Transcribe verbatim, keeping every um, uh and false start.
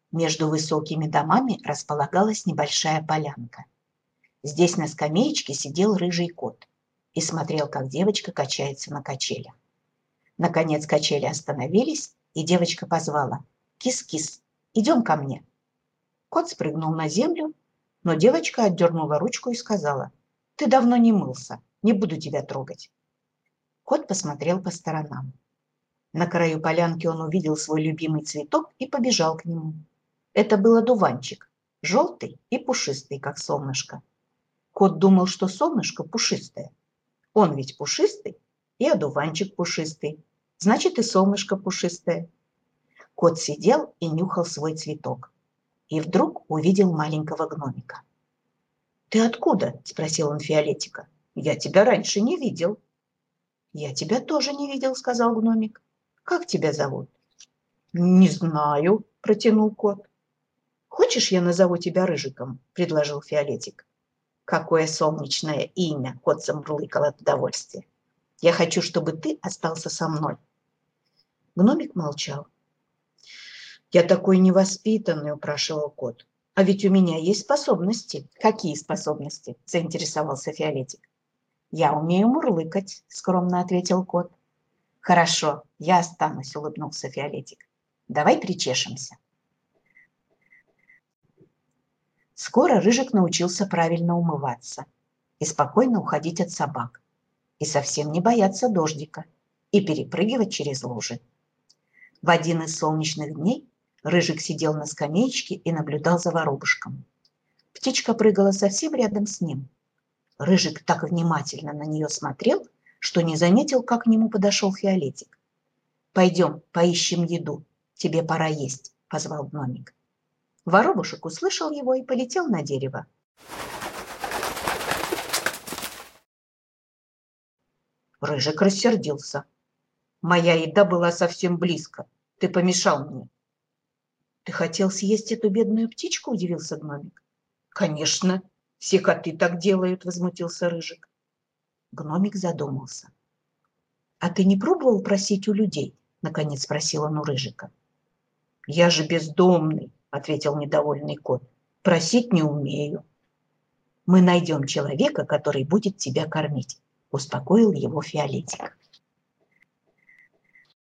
Между высокими домами располагалась небольшая полянка. Здесь на скамеечке сидел рыжий кот и смотрел, как девочка качается на качелях. Наконец качели остановились, и девочка позвала: «Кис-кис, идем ко мне». Кот спрыгнул на землю, но девочка отдернула ручку и сказала: «Ты давно не мылся, не буду тебя трогать». Кот посмотрел по сторонам. На краю полянки он увидел свой любимый цветок и побежал к нему. Это был одуванчик, желтый и пушистый, как солнышко. Кот думал, что солнышко пушистое. Он ведь пушистый, и одуванчик пушистый, значит, и солнышко пушистое. Кот сидел и нюхал свой цветок, и вдруг увидел маленького гномика. «Ты откуда?» – спросил он Фиолетика. «Я тебя раньше не видел». «Я тебя тоже не видел», – сказал гномик. «Как тебя зовут?» «Не знаю», – протянул кот. «Хочешь, я назову тебя Рыжиком?» – предложил Фиолетик. «Какое солнечное имя!» – кот замурлыкал от удовольствия. «Я хочу, чтобы ты остался со мной». Гномик молчал. «Я такой невоспитанный», – упрашивал кот. «А ведь у меня есть способности». «Какие способности?» – заинтересовался Фиолетик. «Я умею мурлыкать», – скромно ответил кот. «Хорошо, я останусь», – улыбнулся Фиолетик. «Давай причешемся». Скоро Рыжик научился правильно умываться и спокойно уходить от собак, и совсем не бояться дождика, и перепрыгивать через лужи. В один из солнечных дней Рыжик сидел на скамеечке и наблюдал за воробушком. Птичка прыгала совсем рядом с ним. Рыжик так внимательно на нее смотрел, что не заметил, как к нему подошел Фиолетик. «Пойдем, поищем еду, тебе пора есть», – позвал гномик. Воробушек услышал его и полетел на дерево. Рыжик рассердился. «Моя еда была совсем близко. Ты помешал мне». «Ты хотел съесть эту бедную птичку?» – удивился гномик. «Конечно, все коты так делают», – возмутился Рыжик. Гномик задумался. «А ты не пробовал просить у людей?» – наконец спросил он у Рыжика. «Я же бездомный», – ответил недовольный кот. «Просить не умею». «Мы найдем человека, который будет тебя кормить», – успокоил его Фиолетик.